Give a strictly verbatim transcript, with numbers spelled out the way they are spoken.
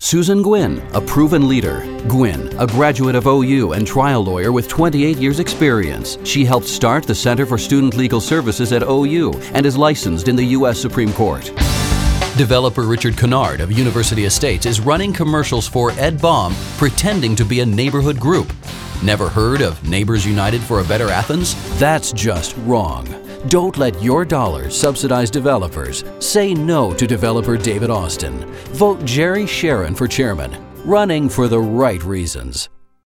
Susan Gwynn, a proven leader. Gwynn, a graduate of O U and trial lawyer with twenty-eight years experience. She helped start the Center for Student Legal Services at O U and is licensed in the U S Supreme Court. Developer Richard Kennard of University Estates is running commercials for Ed Baum pretending to be a neighborhood group. Never heard of Neighbors United for a Better Athens? That's just wrong. Don't let your dollars subsidize developers. Say no to developer David Austin. Vote Jerry Sharon for chairman, running for the right reasons.